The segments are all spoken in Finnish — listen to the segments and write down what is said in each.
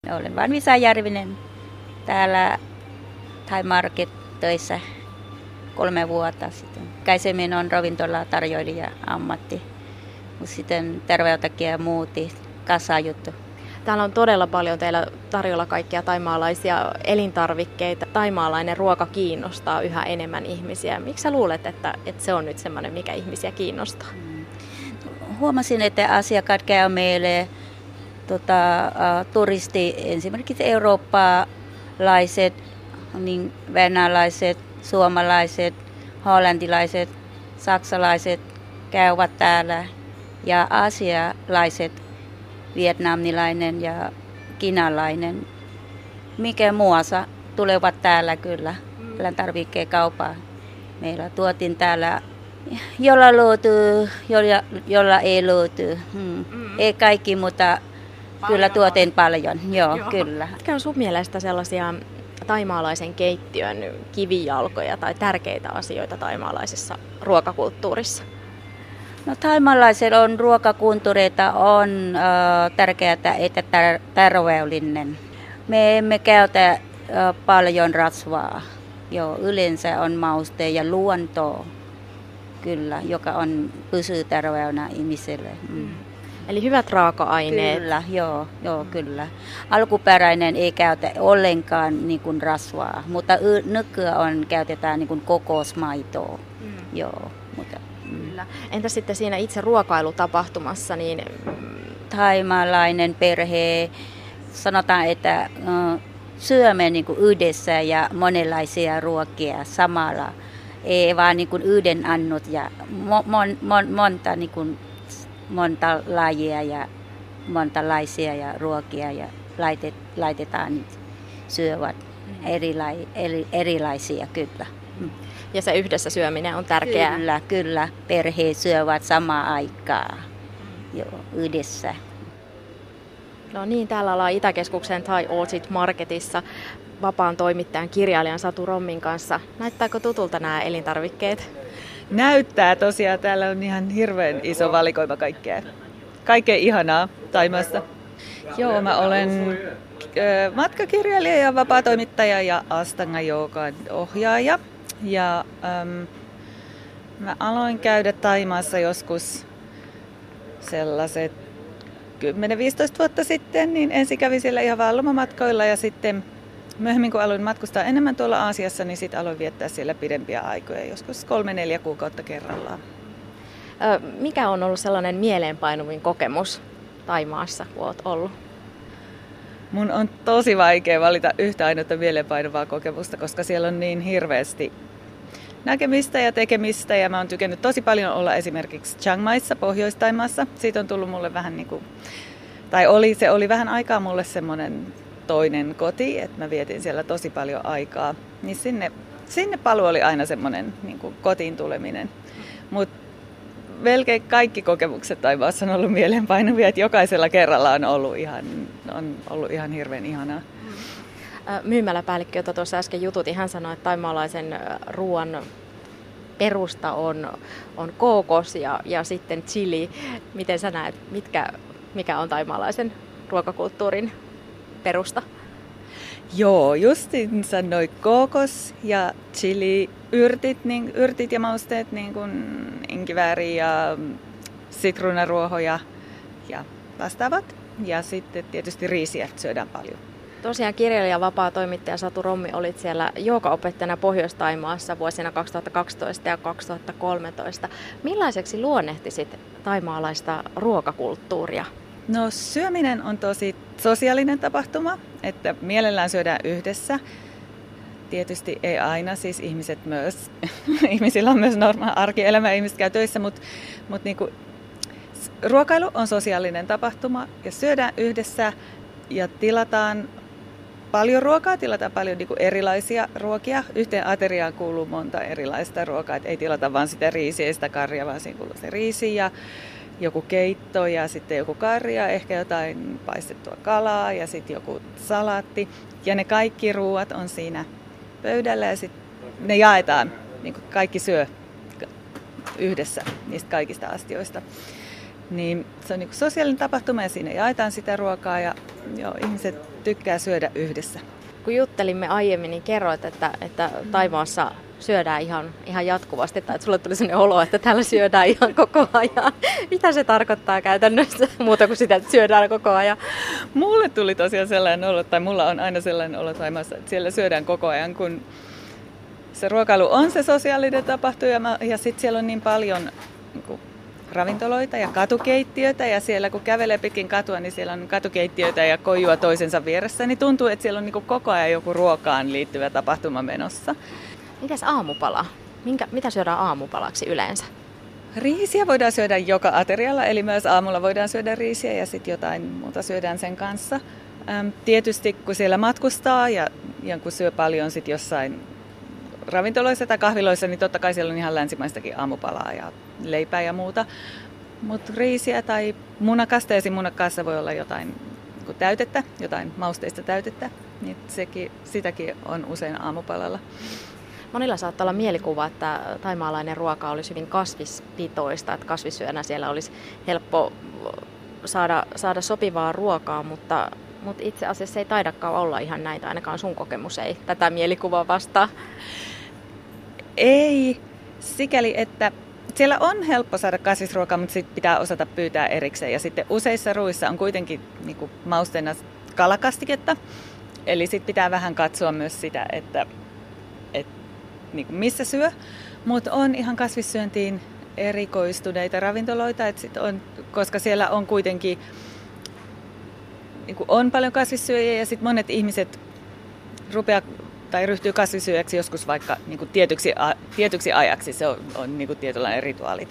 Olen vain Visa Järvinen täällä Thai Market töissä 3 vuotta sitten. Käisemmin on ravintolatarjoilija ammatti, mutta sitten terveyden takia muuti kasajuttu. Täällä on todella paljon teillä tarjolla kaikkia thaimaalaisia elintarvikkeita. Thaimaalainen ruoka kiinnostaa yhä enemmän ihmisiä. Miksi sä luulet, että se on nyt semmoinen, mikä ihmisiä kiinnostaa? Huomasin, että asiakkaat käy meille turisti, esimerkiksi eurooppalaiset, niin venäläiset, suomalaiset, hollantilaiset, saksalaiset käyvät täällä ja aasialaiset, vietnamilainen ja kiinalainen, mikä muassa tulevat täällä kyllä elintarvikekauppaan. Meillä tuotiin täällä, jolla löytyy, jolla ei löyty. Ei kaikki, mutta kyllä tuotiin paljon. Joo. Kyllä. Mitkä on sun mielestä sellaisia thaimaalaisen keittiön kivijalkoja tai tärkeitä asioita thaimaalaisessa ruokakulttuurissa? No, thaimaalaisilla on ruokakulttuureita, on tärkeää, että terveellinen. Me emme käytä paljon rasvaa. Joo, yleensä on mauste ja luonto, kyllä, joka pysyy terveenä ihmiselle. Eli hyvät raaka-aineet. Kyllä, joo, kyllä. Alkuperäinen ei käytä ollenkaan niin kuin rasvaa, mutta nykyään käytetään niin kuin kokosmaitoa. Joo, mutta kyllä. Entä sitten siinä itse ruokailutapahtumassa? Niin thaimaalainen perhe, sanotaan, että syömme niin kuin yhdessä ja monenlaisia ruokia samalla. Ei vaan niin kuin yhden annot ja monta, niin kuin, monta lajia ja montalaisia ja ruokia ja laitetaan syövät erilaisia kyllä. Ja se yhdessä syöminen on tärkeää. Kyllä. Perhe syövät samaan aikaan yhdessä. No niin, täällä ollaan Itäkeskuksen Thai Orchid Marketissa vapaan toimittajan kirjailijan Satu Rommin kanssa. Näyttääkö tutulta nämä elintarvikkeet? Näyttää tosiaan. Täällä on ihan hirveän iso valikoima kaikkea ihanaa Thaimaasta. Joo, mä olen matkakirjailija ja vapaatoimittaja ja Astanga Joogan ohjaaja. Ja mä aloin käydä Thaimaassa joskus sellaiset 10-15 vuotta sitten, niin ensin kävin siellä ihan vaan lomamatkoilla ja sitten myöhemmin kun aloin matkustaa enemmän tuolla Aasiassa, niin sitten aloin viettää siellä pidempiä aikoja, joskus 3-4 kuukautta kerrallaan. Mikä on ollut sellainen mieleenpainuvin kokemus Thaimaassa, kun olet ollut? Mun on tosi vaikea valita yhtä ainutta mieleenpainuvaa kokemusta, koska siellä on niin hirveästi näkemistä ja tekemistä. Ja mä oon tykännyt tosi paljon olla esimerkiksi Chiang Maissa, Pohjois-Thaimaassa. Siitä on tullut mulle vähän niin kuin, se oli vähän aikaa mulle semmoinen toinen koti, että mä vietin siellä tosi paljon aikaa. Niin sinne paluu oli aina semmoinen niin kuin kotiin tuleminen. Mutta melkein kaikki kokemukset Thaimaassa on ollut mieleenpainuvia, että jokaisella kerralla on ollut ihan hirveän ihanaa. Myymäläpäällikkö, jota tuossa äsken jututin, hän sanoi, että thaimaalaisen ruoan perusta on kookos ja sitten chili. Miten sä näet, mikä on thaimaalaisen ruokakulttuurin perusta? Joo, justiinsa noi kookos ja chili, yrtit ja mausteet, niin kuin inkivääri ja sitruunaruohoja ja vastaavat. Ja sitten tietysti riisiä syödään paljon. Tosiaan kirjailija vapaa toimittaja Satu Rommi olit siellä joogaopettajana Pohjois-Thaimaassa vuosina 2012 ja 2013. Millaiseksi luonnehtisit thaimaalaista ruokakulttuuria? No, syöminen on tosi sosiaalinen tapahtuma, että mielellään syödään yhdessä. Tietysti ei aina, siis ihmiset myös, ihmisillä on myös normaali arkielämä, ihmiset käy töissä, mutta niin kuin, ruokailu on sosiaalinen tapahtuma ja syödään yhdessä ja tilataan paljon ruokaa, tilataan paljon niin kuin erilaisia ruokia. Yhteen ateriaan kuuluu monta erilaista ruokaa, et ei tilata vain sitä riisiä ja sitä karjaa, vaan siinä kuuluu se riisi ja joku keitto ja sitten joku karja, ehkä jotain paistettua kalaa ja sitten joku salaatti. Ja ne kaikki ruuat on siinä pöydällä ja sitten ne jaetaan, niin kuin kaikki syö yhdessä niistä kaikista astioista. Niin se on niin kuin sosiaalinen tapahtuma ja siinä jaetaan sitä ruokaa ja joo, ihmiset tykkää syödä yhdessä. Kun juttelimme aiemmin, niin kerroit, että Thaimaassa syödään ihan jatkuvasti, tai että sulle tuli sellainen olo, että täällä syödään ihan koko ajan. Mitä se tarkoittaa käytännössä muuta kuin sitä, että syödään koko ajan? Mulle tuli tosiaan sellainen olo, tai mulla on aina sellainen olo Thaimaassa, että siellä syödään koko ajan, kun se ruokailu on se sosiaalinen tapahtuma, ja sitten siellä on niin paljon niin ravintoloita ja katukeittiöitä, ja siellä kun kävelee pitkin katua, niin siellä on katukeittiöitä ja koijua toisensa vieressä, niin tuntuu, että siellä on niin koko ajan joku ruokaan liittyvä tapahtuma menossa. Mitäs aamupala? Mitä syödään aamupalaksi yleensä? Riisiä voidaan syödä joka aterialla, eli myös aamulla voidaan syödä riisiä ja sitten jotain muuta syödään sen kanssa. Tietysti kun siellä matkustaa ja kun syö paljon sit jossain ravintoloissa tai kahviloissa, niin totta kai siellä on ihan länsimaistakin aamupalaa ja leipää ja muuta. Mutta riisiä tai munakasta, ja siinä munakkaassa voi olla jotain täytettä, jotain mausteista täytettä, niin sitäkin on usein aamupalalla. Monilla saattaa olla mielikuva, että thaimaalainen ruoka olisi hyvin kasvispitoista, että kasvissyönä siellä olisi helppo saada sopivaa ruokaa, mutta itse asiassa se ei taidakaan olla ihan näitä, ainakaan sun kokemus ei tätä mielikuvaa vastaa. Ei, sikäli että siellä on helppo saada kasvisruokaa, mutta sitten pitää osata pyytää erikseen. Ja sitten useissa ruuissa on kuitenkin niin mausteena kalakastiketta, eli sitten pitää vähän katsoa myös sitä, että niin kuin missä syö, mutta on ihan kasvissyöntiin erikoistuneita ravintoloita, koska siellä on kuitenkin niin kuin on paljon kasvissyöjiä ja sitten monet ihmiset ryhtyy kasvissyöjäksi joskus vaikka niin kuin tietyksi ajaksi, se on niin kuin tietynlainen rituaali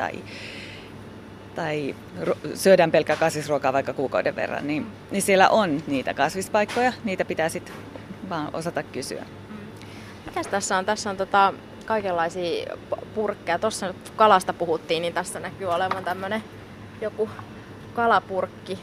tai syödään pelkkää kasvisruokaa vaikka kuukauden verran, niin siellä on niitä kasvispaikkoja, niitä pitää sitten vaan osata kysyä. Mitäs tässä on? Tässä on kaikenlaisia purkkeja. Tuossa kun kalasta puhuttiin, niin tässä näkyy olevan tämmöinen joku kalapurkki.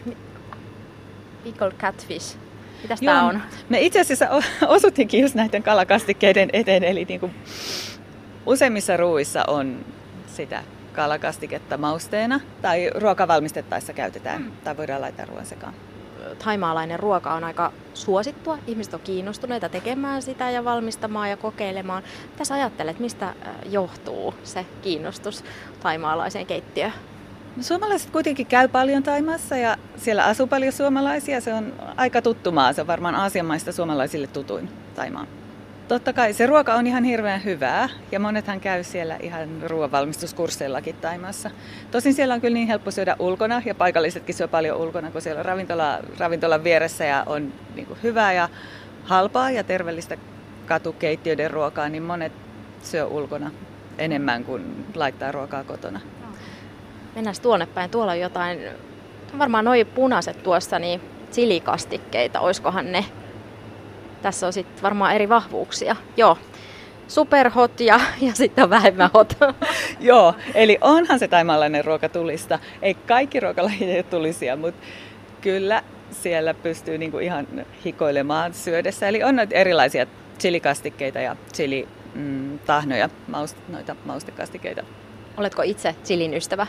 Pickled catfish. Mitäs tää on? Me itse asiassa osuttiinkin just näiden kalakastikkeiden eteen. Eli niin kuin useimmissa ruuissa on sitä kalakastiketta mausteena tai ruokavalmistettaessa käytetään tai voidaan laittaa ruoan sekaan. Thaimaalainen ruoka on aika suosittua. Ihmiset on kiinnostuneita tekemään sitä ja valmistamaan ja kokeilemaan. Mitä sä ajattelet, mistä johtuu se kiinnostus thaimaalaiseen keittiöön? No, suomalaiset kuitenkin käy paljon Thaimaassa ja siellä asuu paljon suomalaisia. Se on aika tuttu maa. Se on varmaan Aasian maista suomalaisille tutuin Thaimaa. Totta kai se ruoka on ihan hirveän hyvää ja monethan käy siellä ihan ruoanvalmistuskursseillakin Thaimaassa. Tosin siellä on kyllä niin helppo syödä ulkona ja paikallisetkin syö paljon ulkona, kun siellä on ravintolan vieressä ja on niin kuin hyvää ja halpaa ja terveellistä katukeittiöiden ruokaa, niin monet syö ulkona enemmän kuin laittaa ruokaa kotona. Mennään tuonne päin. Tuolla on jotain, varmaan noi punaiset tuossa, niin chilikastikkeita, oiskohan ne? Tässä on sitten varmaan eri vahvuuksia. Joo, superhot ja sitten on vähemmän hot. Joo, eli onhan se thaimaalainen ruoka tulista. Ei kaikki ruokalajit ole tulisia, mutta kyllä siellä pystyy niinku ihan hikoilemaan syödessä. Eli on noita erilaisia chilikastikkeita ja chilitahnoja, noita maustekastikeita. Oletko itse chilin ystävä?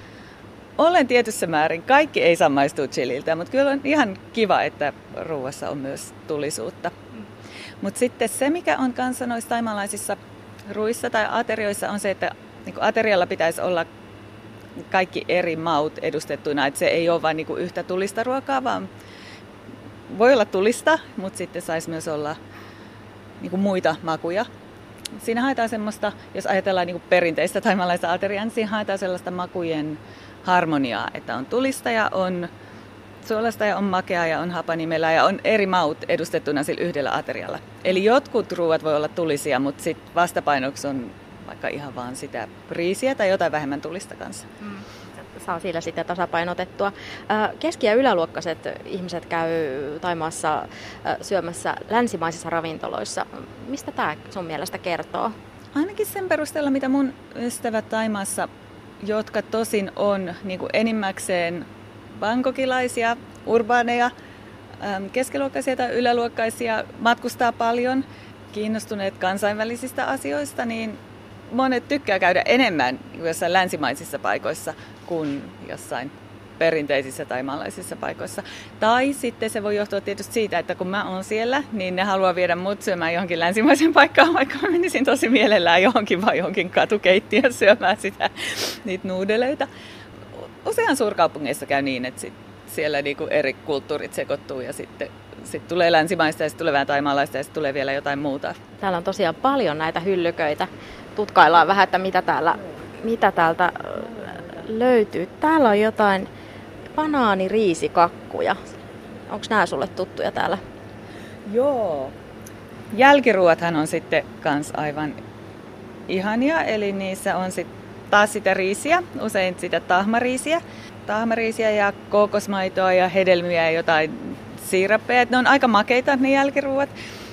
Olen tietyssä määrin. Kaikki ei saa maistua chililtä, mutta kyllä on ihan kiva, että ruuassa on myös tulisuutta. Mutta sitten se, mikä on kanssa noissa thaimaalaisissa ruuissa tai aterioissa, on se, että niin aterialla pitäisi olla kaikki eri maut edustettuina. Että se ei ole vain niin yhtä tulista ruokaa, vaan voi olla tulista, mutta sitten saisi myös olla niin muita makuja. Siinä haetaan semmoista, jos ajatellaan niin perinteistä thaimaalaista ateriaa, niin siinä haetaan sellaista makujen harmoniaa, että on tulista ja on suolasta ja on makeaa ja on hapanimelää ja on eri maut edustettuna sillä yhdellä aterialla. Eli jotkut ruuat voi olla tulisia, mutta sitten vastapainoksi on vaikka ihan vaan sitä riisiä tai jotain vähemmän tulista kanssa. Saa sillä sitten tasapainotettua. Keski- ja yläluokkaiset ihmiset käy Thaimaassa syömässä länsimaisissa ravintoloissa. Mistä tämä sun mielestä kertoo? Ainakin sen perusteella, mitä mun ystävät Thaimaassa, jotka tosin on niin kuin enimmäkseen bangkokilaisia, urbaaneja, keskiluokkaisia tai yläluokkaisia, matkustaa paljon, kiinnostuneet kansainvälisistä asioista, niin monet tykkää käydä enemmän jossain länsimaisissa paikoissa kuin jossain perinteisissä thaimaalaisissa paikoissa. Tai sitten se voi johtua tietysti siitä, että kun mä oon siellä, niin ne haluaa viedä mut syömään johonkin länsimaisen paikkaan, vaikka mä menisin tosi mielellään johonkin katukeittiön syömään niitä nuudeleita. Usein suurkaupungeissa käy niin, että siellä niinku eri kulttuurit sekoittuu ja sitten tulee länsimaista ja sitten tulee vähän thaimaalaista ja sitten tulee vielä jotain muuta. Täällä on tosiaan paljon näitä hyllyköitä. Tutkaillaan vähän, että mitä täältä löytyy. Täällä on jotain banaaniriisikakkuja. Onko nämä sulle tuttuja täällä? Joo. Jälkiruothan on sitten kans aivan ihania, eli niissä on sitten taas sitä riisiä, usein sitä tahmariisiä ja kookosmaitoa ja hedelmiä ja jotain siirappeja. Ne on aika makeita ne jälkiruuat,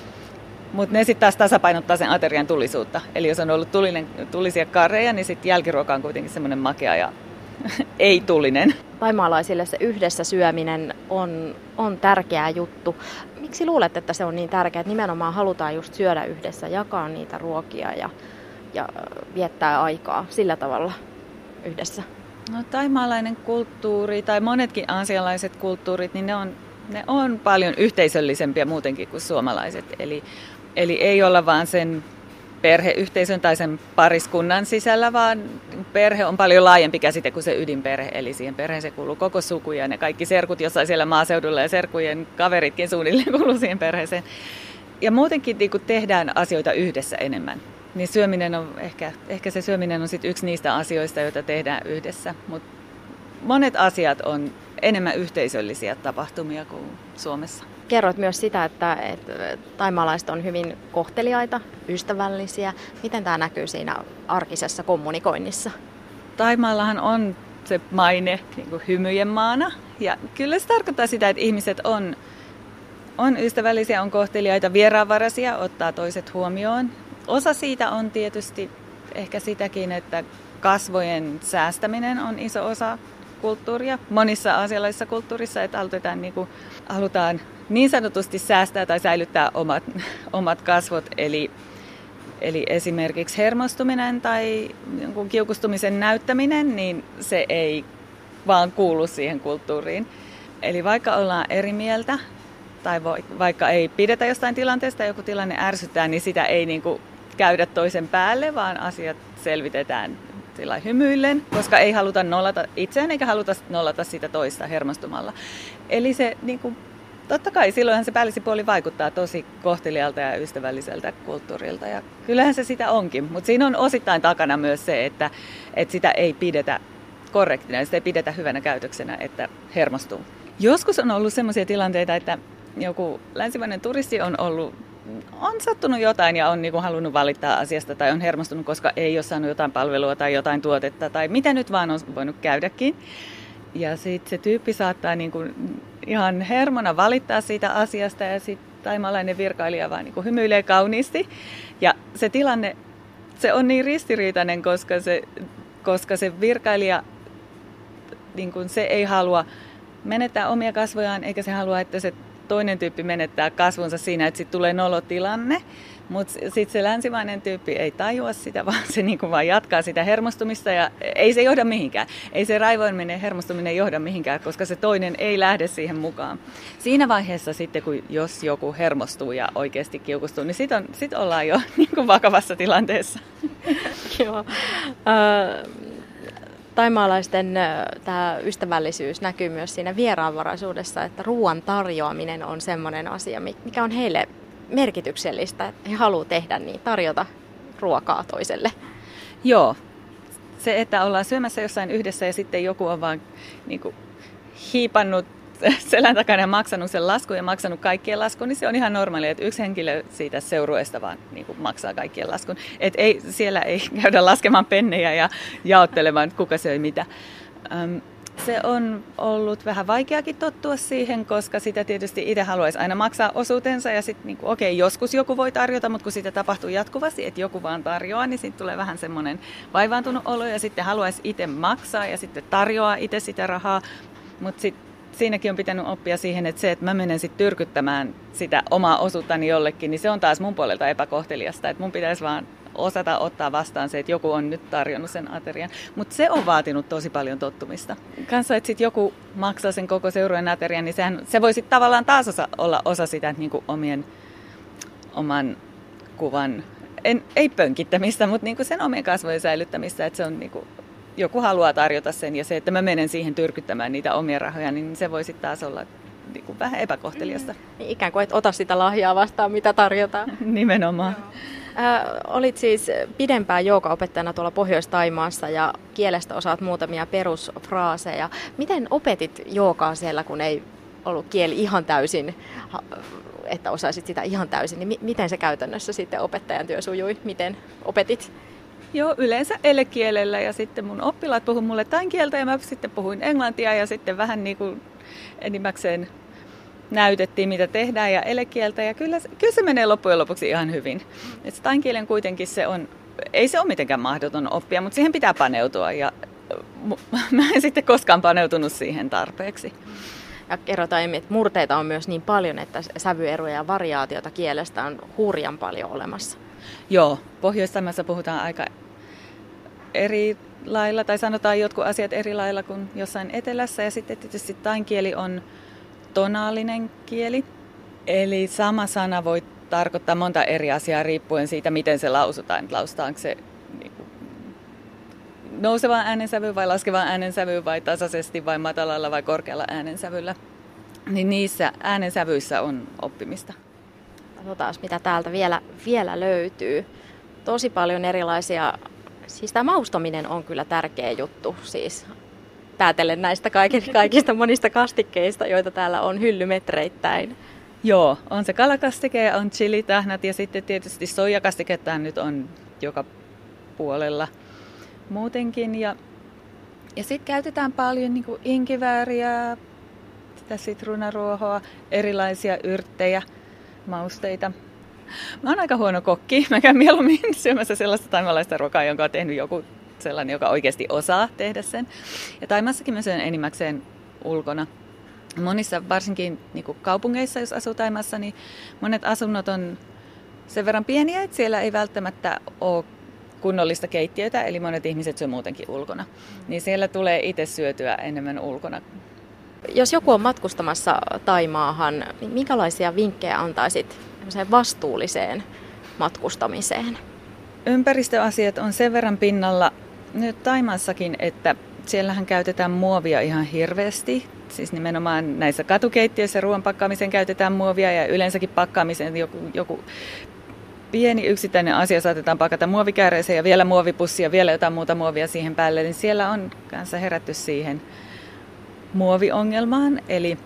mutta ne sitten taas tasapainottaa sen aterian tulisuutta. Eli jos on ollut tulisia karreja, niin sitten jälkiruoka on kuitenkin semmoinen makea ja ei-tulinen. Thaimaalaisille se yhdessä syöminen on tärkeä juttu. Miksi luulet, että se on niin tärkeää, että nimenomaan halutaan just syödä yhdessä, jakaa niitä ruokia ja viettää aikaa sillä tavalla yhdessä? No, thaimaalainen kulttuuri tai monetkin aasialaiset kulttuurit, niin ne on paljon yhteisöllisempiä muutenkin kuin suomalaiset. Eli ei olla vaan sen perheyhteisön tai sen pariskunnan sisällä, vaan perhe on paljon laajempi käsite kuin se ydinperhe. Eli siihen perheeseen kuuluu koko suku ja ne kaikki serkut jossain siellä maaseudulla ja serkujen kaveritkin suunnilleen kuuluu siihen perheeseen. Ja muutenkin niin kun tehdään asioita yhdessä enemmän. Niin syöminen on ehkä se syöminen on sit yksi niistä asioista, joita tehdään yhdessä. Mutta monet asiat on enemmän yhteisöllisiä tapahtumia kuin Suomessa. Kerroit myös sitä, että thaimaalaiset on hyvin kohteliaita, ystävällisiä. Miten tämä näkyy siinä arkisessa kommunikoinnissa? Thaimaallahan on se maine niin kuin hymyjen maana. Ja kyllä se tarkoittaa sitä, että ihmiset on ystävällisiä, on kohteliaita, vieraanvaraisia, ottaa toiset huomioon. Osa siitä on tietysti ehkä sitäkin, että kasvojen säästäminen on iso osa kulttuuria. Monissa aasialaisissa kulttuurissa, että halutaan niin sanotusti säästää tai säilyttää omat kasvot. Eli esimerkiksi hermostuminen tai jonkun kiukustumisen näyttäminen, niin se ei vaan kuulu siihen kulttuuriin. Eli vaikka ollaan eri mieltä tai vaikka ei pidetä jostain tilanteesta, joku tilanne ärsyttää, niin sitä ei käydä toisen päälle, vaan asiat selvitetään sillä hymyillen, koska ei haluta nollata itseään eikä haluta nollata sitä toista hermostumalla. Eli se totta kai silloinhan se päällisin puoli vaikuttaa tosi kohtelijalta ja ystävälliseltä kulttuurilta. Ja kyllähän se sitä onkin, mutta siinä on osittain takana myös se, että sitä ei pidetä korrektina, sitä ei pidetä hyvänä käytöksenä, että hermostuu. Joskus on ollut sellaisia tilanteita, että joku länsimainen turisti on sattunut jotain ja on halunnut valittaa asiasta tai on hermostunut, koska ei ole saanut jotain palvelua tai jotain tuotetta tai mitä nyt vaan on voinut käydäkin. Ja sitten se tyyppi saattaa ihan hermona valittaa siitä asiasta ja sitten thaimaalainen virkailija vaan hymyilee kauniisti. Ja se tilanne, se on niin ristiriitainen, koska se virkailija se ei halua menettää omia kasvojaan eikä se halua, että se toinen tyyppi menettää kasvunsa siinä, että sitten tulee nolotilanne. Mutta sitten se länsimainen tyyppi ei tajua sitä, vaan se vaan jatkaa sitä hermostumista ja ei se johda mihinkään. Ei se raivoiminen hermostuminen johda mihinkään, koska se toinen ei lähde siihen mukaan. Siinä vaiheessa sitten, jos joku hermostuu ja oikeasti kiukustuu, niin sit ollaan jo vakavassa tilanteessa. Joo. Thaimaalaisten tämä ystävällisyys näkyy myös siinä vieraanvaraisuudessa, että ruoan tarjoaminen on semmoinen asia, mikä on heille merkityksellistä, että he haluavat tehdä niin, tarjota ruokaa toiselle. Joo, se, että ollaan syömässä jossain yhdessä ja sitten joku on vaan hiipannut selän takana ja maksanut sen laskun ja maksanut kaikkien laskun, niin se on ihan normaalia, että yksi henkilö siitä seurueesta vaan maksaa kaikkien laskun. Siellä ei käydä laskemaan pennejä ja jaottelemaan, että kuka söi mitä. Se on ollut vähän vaikeakin tottua siihen, koska sitä tietysti itse haluaisi aina maksaa osuutensa ja sitten joskus joku voi tarjota, mutta kun sitä tapahtuu jatkuvasti, että joku vaan tarjoaa, niin sitten tulee vähän semmoinen vaivaantunut olo ja sitten haluaisi itse maksaa ja sitten tarjoaa itse sitä rahaa, mutta sitten siinäkin on pitänyt oppia siihen, että se, että mä menen sitten tyrkyttämään sitä omaa osuuttani jollekin, niin se on taas mun puolelta epäkohteliasta, että mun pitäisi vaan osata ottaa vastaan se, että joku on nyt tarjonnut sen aterian. Mutta se on vaatinut tosi paljon tottumista. Kanssa, että sitten joku maksaa sen koko seurueen aterian, niin se voi sitten tavallaan taas olla osa sitä niin kuin oman kuvan, ei pönkittämistä, mutta niin kuin sen omien kasvojen säilyttämistä, että se on niin kuin, joku haluaa tarjota sen ja se, että mä menen siihen tyrkyttämään niitä omia rahoja, niin se voi sitten taas olla niin kuin vähän epäkohteliasta. Ikään kuin et ota sitä lahjaa vastaan, mitä tarjotaan. Nimenomaan. Olit siis pidempään joogaopettajana tuolla Pohjois-Taimaassa ja kielestä osaat muutamia perusfraaseja. Miten opetit joogaa siellä, kun ei ollut kieli ihan täysin, että osaisit sitä ihan täysin, niin miten se käytännössä sitten opettajan työ sujui? Miten opetit? Joo, yleensä elekielellä ja sitten mun oppilaat puhuivat mulle tain kieltä ja mä sitten puhuin englantia ja sitten vähän niin kuin enimmäkseen näytettiin, mitä tehdään ja elekieltä ja kyllä se menee loppujen lopuksi ihan hyvin. Et tain kielen kuitenkin ei se ole mitenkään mahdoton oppia, mutta siihen pitää paneutua ja mä en sitten koskaan paneutunut siihen tarpeeksi. Ja kerrotaan, että murteita on myös niin paljon, että sävyeroja ja variaatiota kielestä on hurjan paljon olemassa. Joo, Pohjois-Saimaassa puhutaan aika eri lailla, tai sanotaan jotkut asiat eri lailla kuin jossain etelässä. Ja sitten tietysti tain kieli on tonaalinen kieli, eli sama sana voi tarkoittaa monta eri asiaa riippuen siitä, miten se lausutaan. Lausutaanko se nousevaan äänensävyyn vai laskevaan äänensävyyn vai tasaisesti vai matalalla vai korkealla äänensävyllä. Niin niissä äänensävyissä on oppimista. Katsotaan, mitä täältä vielä löytyy. Tosi paljon erilaisia, siis tämä maustaminen on kyllä tärkeä juttu, siis päätellen näistä kaikista monista kastikkeista, joita täällä on hyllymetreittäin. Joo, on se kalakastike ja on chilitähnät ja sitten tietysti soijakastiketta nyt on joka puolella muutenkin. Ja sitten käytetään paljon niin kuin inkivääriä, sitä sitruunaruohoa, erilaisia yrttejä, mausteita. Mä oon aika huono kokki. Mä käyn mieluummin syömässä sellaista taimalaista ruokaa, jonka on tehnyt joku sellainen, joka oikeasti osaa tehdä sen. Ja Taimaassakin mä syön enimmäkseen ulkona. Monissa, varsinkin niin kuin kaupungeissa, jos asuu Taimaassa, niin monet asunnot on sen verran pieniä, että siellä ei välttämättä ole kunnollista keittiötä, eli monet ihmiset syö muutenkin ulkona. Niin siellä tulee itse syötyä enemmän ulkona. Jos joku on matkustamassa Taimaahan, niin minkälaisia vinkkejä antaisit vastuulliseen matkustamiseen? Ympäristöasiat on sen verran pinnalla nyt Taimaassakin, että siellähän käytetään muovia ihan hirveästi. Siis nimenomaan näissä katukeittiöissä ruoan pakkaamiseen käytetään muovia ja yleensäkin pakkaamiseen joku pieni yksittäinen asia saatetaan pakata muovikääreeseen ja vielä muovipussia ja vielä jotain muuta muovia siihen päälle. Niin siellä on kanssa herätty siihen muoviongelmaan.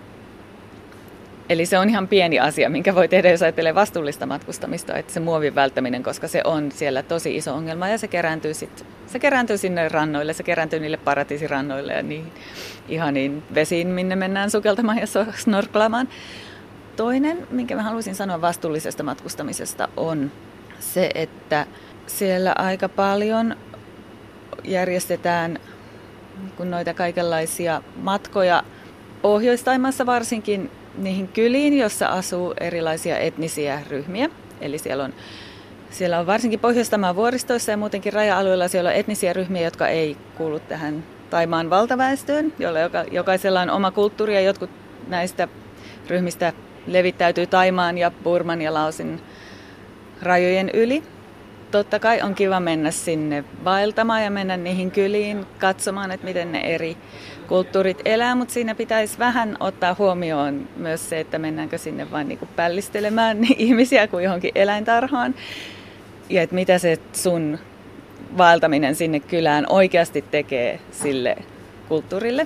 Eli se on ihan pieni asia, minkä voi tehdä, jos ajattelee vastuullista matkustamista, että se muovin välttäminen, koska se on siellä tosi iso ongelma ja se kerääntyy sinne rannoille, se kerääntyy niille paratiisirannoille ja niihin ihaniin vesiin, minne mennään sukeltamaan ja snorklaamaan. Toinen, minkä mä haluaisin sanoa vastuullisesta matkustamisesta, on se, että siellä aika paljon järjestetään noita kaikenlaisia matkoja Pohjois-Taimaassa varsinkin niihin kyliin, jossa asuu erilaisia etnisiä ryhmiä. Eli siellä on varsinkin Pohjois-Taimaan vuoristoissa ja muutenkin raja-alueilla siellä on etnisiä ryhmiä, jotka ei kuulu tähän Taimaan valtaväestöön, jolla jokaisella on oma kulttuuri ja jotkut näistä ryhmistä levittäytyy Taimaan ja Burman ja Laosin rajojen yli. Totta kai on kiva mennä sinne vaeltamaan ja mennä niihin kyliin katsomaan, että miten ne eri kulttuurit elää, mutta siinä pitäisi vähän ottaa huomioon myös se, että mennäänkö sinne vain niin kuin pällistelemään ihmisiä kuin johonkin eläintarhaan. Ja että mitä se sun vaeltaminen sinne kylään oikeasti tekee sille kulttuurille.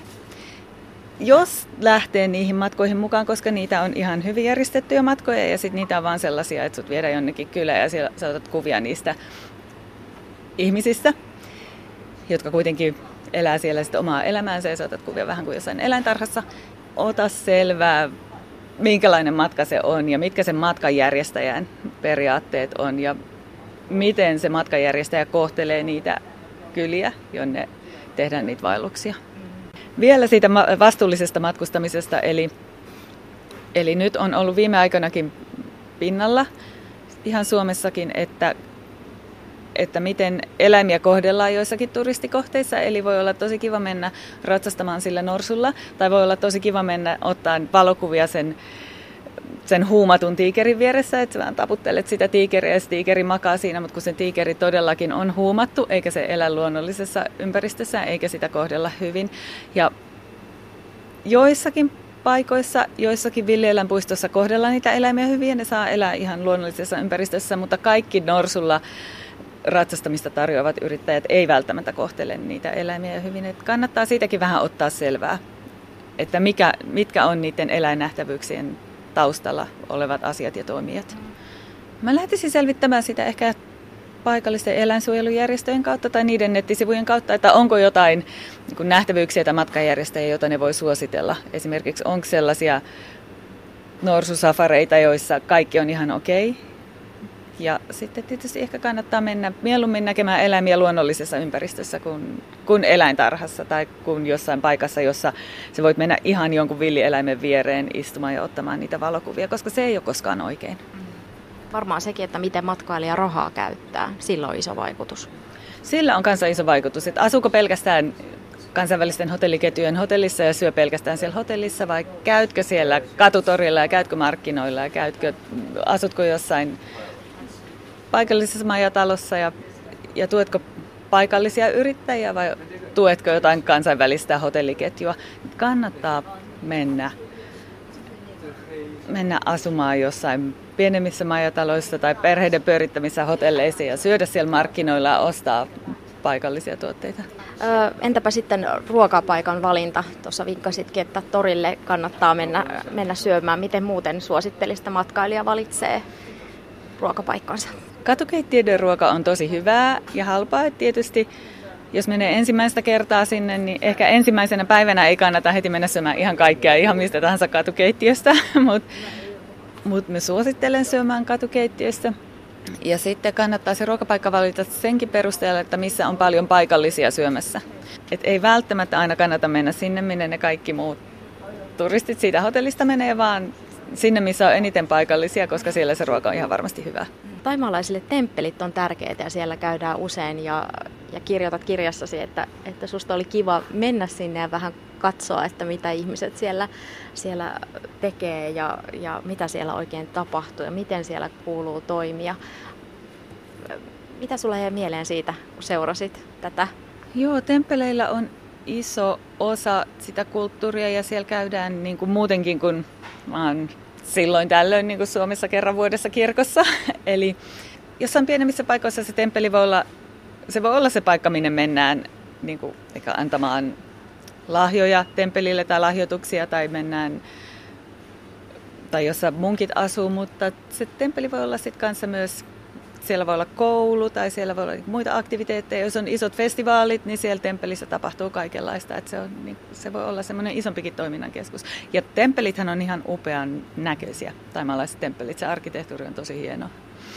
Jos lähtee niihin matkoihin mukaan, koska niitä on ihan hyvin järjestettyjä matkoja ja sitten niitä on vaan sellaisia, että sut viedään jonnekin kylään ja siellä sä otat kuvia niistä ihmisistä, jotka kuitenkin elää siellä sitten omaa elämäänsä ja sä otat kuvia vähän kuin jossain eläintarhassa. Ota selvää, minkälainen matka se on ja mitkä sen matkanjärjestäjän periaatteet on ja miten se matkanjärjestäjä kohtelee niitä kyliä, jonne tehdään niitä vaelluksia. Vielä siitä vastuullisesta matkustamisesta, eli nyt on ollut viime aikoinakin pinnalla, ihan Suomessakin, että että miten eläimiä kohdellaan joissakin turistikohteissa. Eli voi olla tosi kiva mennä ratsastamaan sillä norsulla, tai voi olla tosi kiva mennä ottaa valokuvia sen huumatun tiikerin vieressä, että sä taputtelet sitä tiikeriä ja se tiikeri makaa siinä, mutta kun se tiikeri todellakin on huumattu, eikä se elä luonnollisessa ympäristössä, eikä sitä kohdella hyvin. Ja joissakin paikoissa, joissakin villieläinpuistossa kohdellaan niitä eläimiä hyvin ja ne saa elää ihan luonnollisessa ympäristössä, mutta kaikki norsulla ratsastamista tarjoavat yrittäjät ei välttämättä kohtele niitä eläimiä hyvin. Että kannattaa siitäkin vähän ottaa selvää, että mitkä on niiden eläinnähtävyyksien taustalla olevat asiat ja toimijat. Mä lähtisin selvittämään sitä ehkä paikallisten eläinsuojelujärjestöjen kautta tai niiden nettisivujen kautta, että onko jotain niin nähtävyyksiä tai matkanjärjestäjiä, joita ne voi suositella. Esimerkiksi onko sellaisia norsusafareita, joissa kaikki on ihan okei. Ja sitten tietysti ehkä kannattaa mennä mieluummin näkemään eläimiä luonnollisessa ympäristössä kuin eläintarhassa tai kuin jossain paikassa, jossa sä voit mennä ihan jonkun villieläimen viereen istumaan ja ottamaan niitä valokuvia, koska se ei ole koskaan oikein. Varmaan sekin, että miten matkailija rahaa käyttää, sillä on iso vaikutus. Sillä on kanssa iso vaikutus, että asuuko pelkästään kansainvälisten hotelliketjujen hotellissa ja syö pelkästään siellä hotellissa vai käytkö siellä katutorilla ja käytkö markkinoilla ja asutko jossain paikallisessa majatalossa ja tuetko paikallisia yrittäjiä vai tuetko jotain kansainvälistä hotelliketjua. Kannattaa mennä asumaan jossain pienemmissä majataloissa tai perheiden pyörittämissä hotelleissa ja syödä siellä markkinoilla ja ostaa paikallisia tuotteita. Entäpä sitten ruokapaikan valinta? Tuossa vinkkasitkin, että torille kannattaa mennä syömään. Miten muuten suosittelisit, että matkailija valitsee ruokapaikkansa? Katukeittiöiden ruoka on tosi hyvää ja halpaa. Et tietysti jos menee ensimmäistä kertaa sinne, niin ehkä ensimmäisenä päivänä ei kannata heti mennä syömään ihan kaikkea, ihan mistä tahansa katukeittiöstä, mutta me suosittelen syömään katukeittiöstä. Ja sitten kannattaa se ruokapaikka valita senkin perusteella, että missä on paljon paikallisia syömässä. Et ei välttämättä aina kannata mennä sinne, minne ne kaikki muut turistit siitä hotellista menee, vaan sinne, missä on eniten paikallisia, koska siellä se ruoka on ihan varmasti hyvä. Taimaalaisille temppelit on tärkeitä ja siellä käydään usein ja kirjoitat kirjassasi, että susta oli kiva mennä sinne ja vähän katsoa, että mitä ihmiset siellä tekee ja mitä siellä oikein tapahtuu ja miten siellä kuuluu toimia. Mitä sulla jäi mieleen siitä, kun seurasit tätä? Joo, temppeleillä on iso osa sitä kulttuuria ja siellä käydään niin kuin muutenkin kuin silloin tällöin niin kuin Suomessa kerran vuodessa kirkossa. Eli jossain pienemmissä paikoissa se temppeli voi olla se paikka, minne mennään niin kuin antamaan lahjoja temppelille tai lahjoituksia tai mennään tai jossa munkit asuu, mutta se temppeli voi olla sitten kanssa myös, siellä voi olla koulu tai siellä voi olla muita aktiviteetteja. Jos on isot festivaalit, niin siellä temppelissä tapahtuu kaikenlaista. Että se voi olla semmoinen isompikin toiminnan keskus. Ja temppelithän on ihan upean näköisiä, taimaalaiset temppelit. Se arkkitehtuuri on tosi hieno.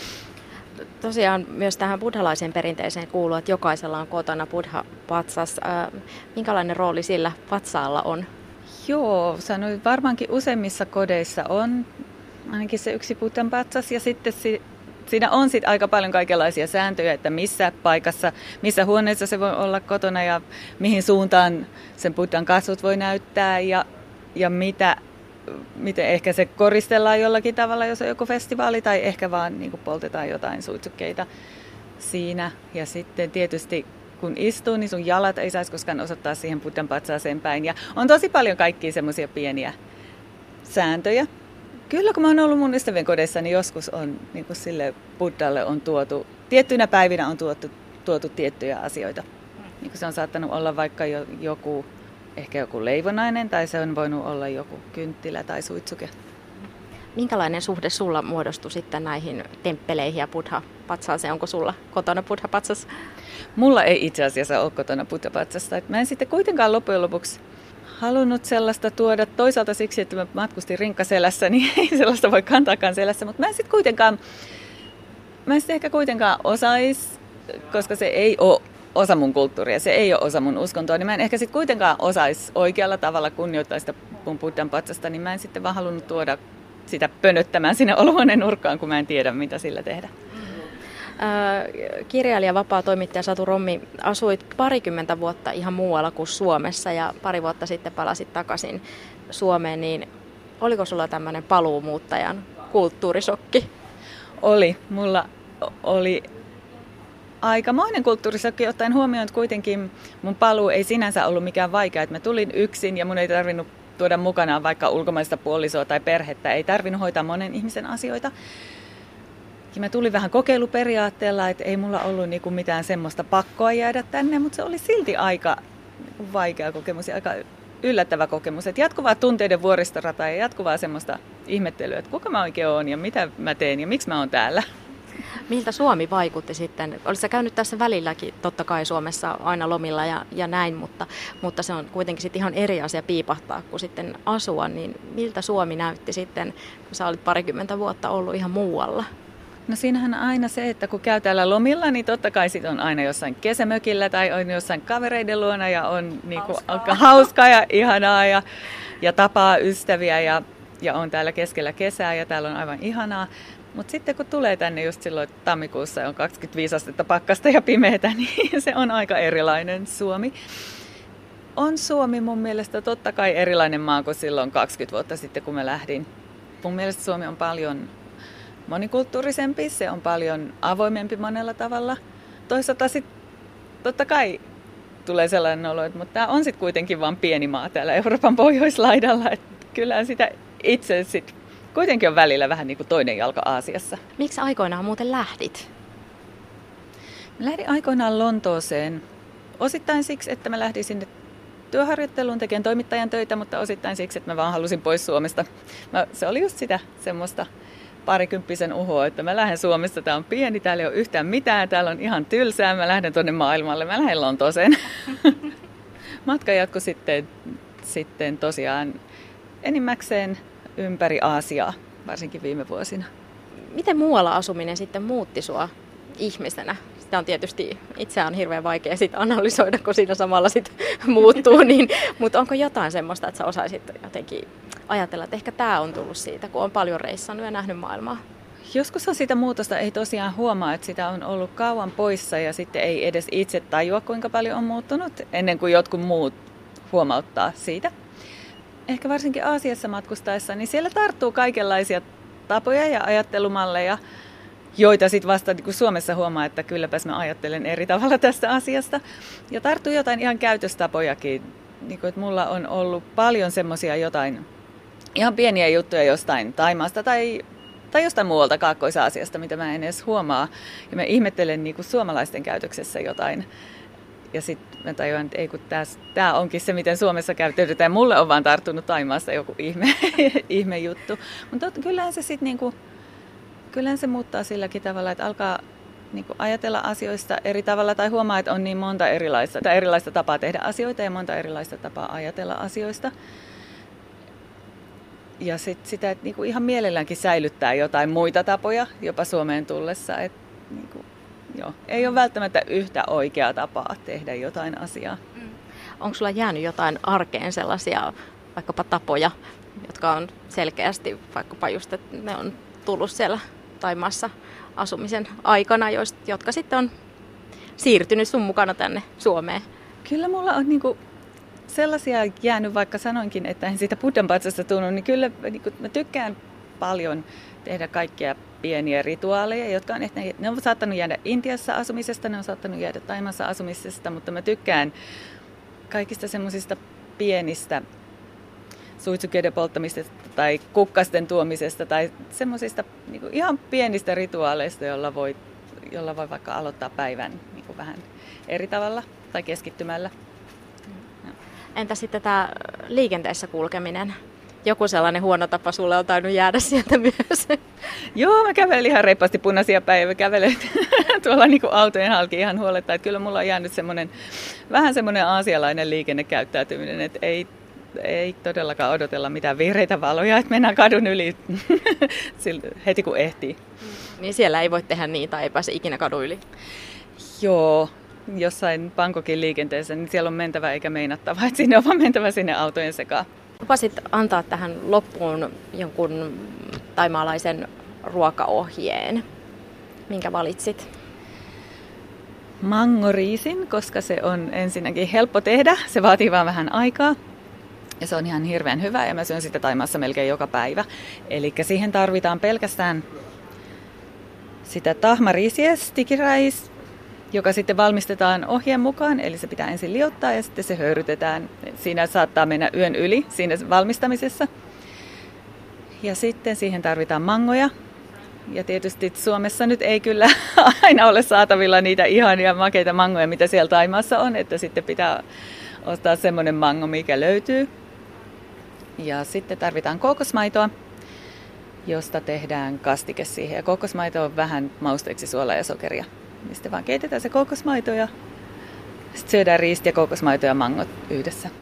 Tosiaan myös tähän buddhalaiseen perinteeseen kuuluu, että jokaisella on kotona buddha-patsas. Minkälainen rooli sillä patsaalla on? Joo, sanoin varmaankin useimmissa kodeissa on ainakin se yksi buddhan patsas ja sitten siinä on sitten aika paljon kaikenlaisia sääntöjä, että missä paikassa, missä huoneessa se voi olla kotona ja mihin suuntaan sen buddhan kasvot voi näyttää ja miten ehkä se koristellaan jollakin tavalla, jos on joku festivaali tai ehkä vaan niin kuin poltetaan jotain suitsukkeita siinä. Ja sitten tietysti kun istuu, niin sun jalat ei saisi koskaan osoittaa siihen buddhan patsaaseen päin. Ja on tosi paljon kaikkia semmoisia pieniä sääntöjä. Kyllä, kun mä oon ollut mun ystävien kodeissa, niin joskus on niin kuin sille buddhalle on tiettyinä päivinä on tuotu tiettyjä asioita. Niin kuin se on saattanut olla vaikka ehkä joku leivonainen tai se on voinut olla joku kynttilä tai suitsuke. Minkälainen suhde sulla muodostui sitten näihin temppeleihin ja buddha-patsaaseen? Onko sulla kotona buddha-patsas? Mulla ei itse asiassa ole kotona buddha-patsasta. Mä en sitten kuitenkaan loppujen lopuksi halunnut sellaista tuoda toisaalta siksi, että mä matkustin rinkkaselässä, niin ei sellaista voi kantaakaan selässä, mutta mä en sitten ehkä kuitenkaan osaisi, koska se ei ole osa mun kulttuuria, se ei ole osa mun uskontoa, niin mä en ehkä sitten kuitenkaan osaisi oikealla tavalla kunnioittaa sitä mun buddhan patsasta, niin mä en sitten vaan halunnut tuoda sitä pönöttämään sinne olohuoneen nurkkaan, kun mä en tiedä, mitä sillä tehdä. Kirjailija, vapaa toimittaja Satu Rommi, asuit 20 vuotta ihan muualla kuin Suomessa ja pari vuotta sitten palasit takaisin Suomeen, niin oliko sulla tämmöinen paluumuuttajan kulttuurisokki? Oli. Mulla oli aikamoinen kulttuurisokki, ottaen huomioon, että kuitenkin mun paluu ei sinänsä ollut mikään vaikea. Että mä tulin yksin ja mun ei tarvinnut tuoda mukanaan vaikka ulkomaista puolisoa tai perhettä. Ei tarvinnut hoitaa monen ihmisen asioita. Ja mä tulin vähän kokeiluperiaatteella, että ei mulla ollut niinku mitään semmoista pakkoa jäädä tänne, mutta se oli silti aika vaikea kokemus ja aika yllättävä kokemus. Että jatkuvaa tunteiden vuoristorataa ja jatkuvaa semmoista ihmettelyä, että kuka mä oikein oon ja mitä mä teen ja miksi mä oon täällä. Miltä Suomi vaikutti sitten? Oletko sä käynyt tässä välilläkin, totta kai Suomessa aina lomilla ja näin, mutta se on kuitenkin sitten ihan eri asia piipahtaa kuin sitten asua. Niin miltä Suomi näytti sitten, kun sä olit 20 vuotta ollut ihan muualla? No siinähän on aina se, että kun käy täällä lomilla, niin totta kai sit on aina jossain kesämökillä tai on jossain kavereiden luona ja on niinku hauskaa ja ihanaa ja tapaa ystäviä ja on täällä keskellä kesää ja täällä on aivan ihanaa. Mutta sitten kun tulee tänne just silloin, että tammikuussa on 25 astetta pakkasta ja pimeätä, niin se on aika erilainen Suomi. On Suomi mun mielestä totta kai erilainen maa kuin silloin 20 vuotta sitten, kun mä lähdin. Mun mielestä Suomi on paljon monikulttuurisempi, se on paljon avoimempi monella tavalla. Toisaalta sitten totta kai tulee sellainen olo, että mutta tämä on sitten kuitenkin vain pieni maa täällä Euroopan pohjoislaidalla. Että kyllä sitä itse sitten kuitenkin on välillä vähän niin kuin toinen jalka Aasiassa. Miksi aikoinaan muuten lähdit? Mä lähdin aikoinaan Lontooseen. Osittain siksi, että mä lähdin sinne työharjoitteluun tekemään toimittajan töitä, mutta osittain siksi, että mä vaan halusin pois Suomesta. Se oli just sitä semmoista parikymppisen uhoa, että mä lähden Suomesta, tää on pieni, täällä ei ole yhtään mitään, täällä on ihan tylsää, mä lähden tuonne maailmalle, mä lähden Lontooseen. Matka jatkui sitten tosiaan enimmäkseen ympäri Aasiaa, varsinkin viime vuosina. Miten muualla asuminen sitten muutti sua ihmisenä? Sitä on tietysti itseään hirveän vaikea sit analysoida, kun siinä samalla sit muuttuu, mutta onko jotain semmoista, että sä osaisit jotenkin ajatella, että ehkä tämä on tullut siitä, kun on paljon reissannut ja nähnyt maailmaa? Joskushan sitä muutosta ei tosiaan huomaa, että sitä on ollut kauan poissa ja sitten ei edes itse tajua, kuinka paljon on muuttunut, ennen kuin jotkut muut huomauttaa siitä. Ehkä varsinkin Aasiassa matkustaessa, niin siellä tarttuu kaikenlaisia tapoja ja ajattelumalleja, joita sitten vasta niin kuin Suomessa huomaa, että kylläpäs mä ajattelen eri tavalla tästä asiasta. Ja tarttuu jotain ihan käytöstapojakin, niin kuin, että mulla on ollut paljon semmoisia jotain ihan pieniä juttuja jostain Thaimaasta tai jostain muualta Kaakkois-Aasiasta, mitä mä en edes huomaa. Ja mä ihmettelen niin kuin suomalaisten käytöksessä jotain. Ja sitten mä tajuan, että ei kun tää onkin se, miten Suomessa käytetään. Mulle on vaan tarttunut Thaimaasta joku ihme juttu. Mutta kyllähän se sitten niinku, kyllähän se muuttaa silläkin tavalla, että alkaa niinku ajatella asioista eri tavalla tai huomaa, että on niin monta erilaista tapaa tehdä asioita ja monta erilaista tapaa ajatella asioista. Ja sitten sitä, että niinku ihan mielelläänkin säilyttää jotain muita tapoja jopa Suomeen tullessa. Et niinku, joo, ei ole välttämättä yhtä oikeaa tapaa tehdä jotain asiaa. Onko sulla jäänyt jotain arkeen sellaisia vaikkapa tapoja, jotka on selkeästi vaikkapa just, että ne on tullut siellä Thaimaassa asumisen aikana, jotka sitten on siirtynyt sun mukana tänne Suomeen? Kyllä mulla on niinku sellaisia jäänyt, vaikka sanoinkin, että en siitä Buddhan patsasta tunnu, niin kyllä niinku, mä tykkään paljon tehdä kaikkia pieniä rituaaleja, jotka on, ne on saattanut jäädä Intiassa asumisesta, ne on saattanut jäädä Thaimaassa asumisesta, mutta mä tykkään kaikista semmoisista pienistä suitsukeiden polttamisesta tai kukkasten tuomisesta tai semmoisista niin kuin ihan pienistä rituaaleista, jolla voi vaikka aloittaa päivän niin kuin vähän eri tavalla tai keskittymällä. Entä sitten tämä liikenteessä kulkeminen? Joku sellainen huono tapa sulle on tainnut jäädä sieltä myös. Joo, mä kävelen ihan reippaasti punaisia päiviä. Kävelen tuolla niin kuin autojen halki ihan huoletta. Että kyllä mulla on jäänyt vähän semmoinen aasialainen liikennekäyttäytyminen, että ei todellakaan odotella mitään vihreitä valoja, että mennään kadun yli heti kun ehtii. Niin siellä ei voi tehdä niin tai ei pääse ikinä kadun yli? Joo, jossain Bangkokin liikenteessä, niin siellä on mentävä eikä meinattava, että sinne on vaan mentävä sinne autojen sekaan. Lupasit antaa tähän loppuun jonkun thaimaalaisen ruokaohjeen. Minkä valitsit? mangoriisin, koska se on ensinnäkin helppo tehdä. Se vaatii vaan vähän aikaa. Ja se on ihan hirveän hyvä ja mä syön sitä Thaimaassa melkein joka päivä. Eli siihen tarvitaan pelkästään sitä tahmariisiä, sticky rice, joka sitten valmistetaan ohjeen mukaan. Eli se pitää ensin liottaa ja sitten se höyrytetään. Siinä saattaa mennä yön yli siinä valmistamisessa. Ja sitten siihen tarvitaan mangoja. Ja tietysti Suomessa nyt ei kyllä aina ole saatavilla niitä ihania makeita mangoja, mitä siellä Thaimaassa on. Että sitten pitää ostaa semmoinen mango, mikä löytyy. Ja sitten tarvitaan kookosmaitoa, josta tehdään kastike siihen. Ja kookosmaito on vähän mausteeksi suolaa ja sokeria. Niin sitten vaan keitetään se kookosmaito ja sitten syödään riisti ja kookosmaito ja mangot yhdessä.